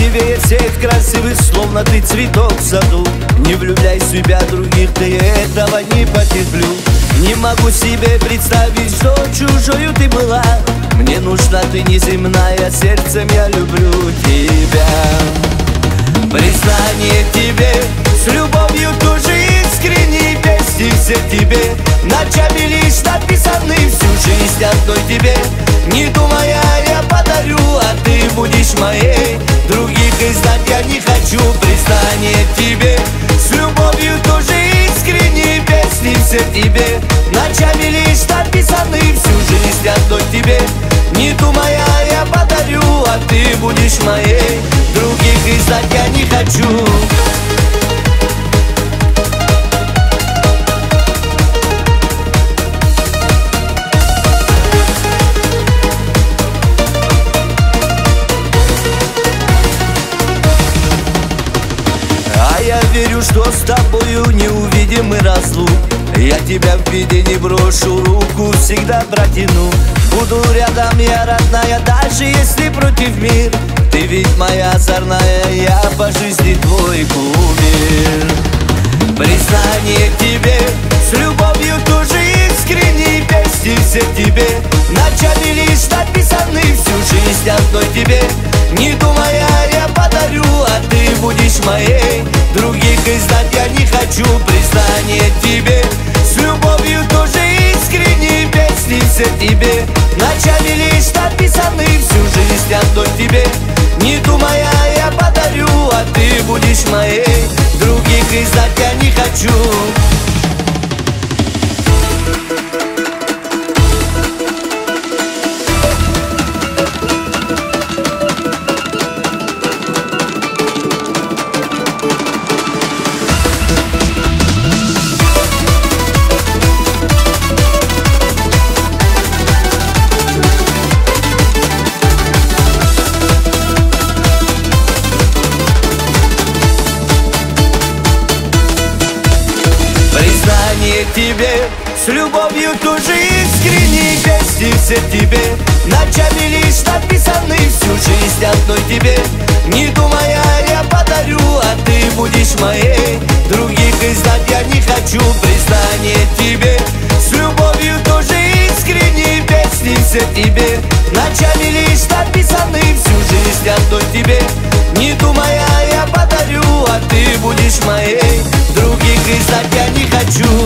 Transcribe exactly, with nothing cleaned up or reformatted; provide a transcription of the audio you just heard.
красивее всех красивых, словно ты цветок в саду. Не влюбляй в себя других, ты этого не потерплю. Не могу себе представить, что чужою ты была. Мне нужна ты неземная, сердцем я люблю тебя. Признание тебе с любовью тоже искренней, песни все тебе, ночами лишь написаны, всю жизнь одной тебе. Не думая, я подарю, а ты будешь моей. Других издать я не хочу. Признание тебе с любовью тоже искренней, песни все тебе, ночами лишь написаны, всю жизнь одной тебе. Не думая, я подарю, а ты будешь моей. Других издать я не хочу. Я верю, что с тобою не увидим мы разлук. Я тебя в беде не брошу, руку всегда протяну. Буду рядом, я родная, даже если против мир. Ты ведь моя озорная, я по жизни твой кумир. Признание тебе с любовью тоже искренней, песни все тебе, ночами лишь написаны, всю жизнь одной тебе. Не думая, я подарю, а ты будешь моей. Других издать я не хочу. Признание тебе с любовью тоже искренней, песни все тебе, ночами лишь написаны, всю жизнь одной тебе. Не думая, я подарю, а ты будешь моей. Других издать я не хочу. Признание тебе с любовью тоже искренней, песни все тебе, ночами лишь написаны, всю жизнь одной тебе. Не думая, я подарю, а ты будешь моей. Других издать я не хочу. Признание тебе с любовью тоже искренней, песни все тебе, ночами лишь написаны, всю жизнь одной тебе. Не думая, я подарю, а ты будешь моей. Других издать я не хочу.